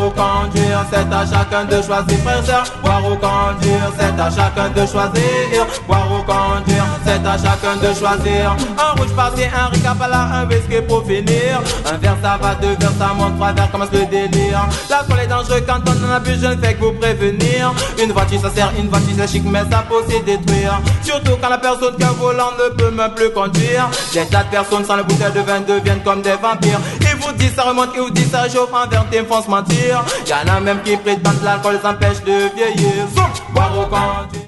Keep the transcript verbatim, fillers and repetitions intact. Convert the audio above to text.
ou conduire, c'est à chacun de choisir, frère, sœur. Boire ou conduire, c'est à chacun de choisir. Boire ou conduire, c'est à chacun de choisir. Un rouge passé, un ricapala, un whisky pour finir. Un verre ça va, deux verres ça monte, trois verres commence le délire. L'alcool est dangereux quand on en a bu, je ne fais que vous prévenir. Une voiture ça sert, une voiture c'est chic, mais ça peut aussi détruire. Surtout quand la personne qui a un volant ne peut même plus conduire. Des tas de personnes sans le bouteille de vin deviennent comme des vampires. Ils vous disent ça remonte, ils vous disent ça chauffe, en vérité ils font se mentir. Y'en a même qui prétendent que l'alcool les empêche de vieillir. Boire ou conduire.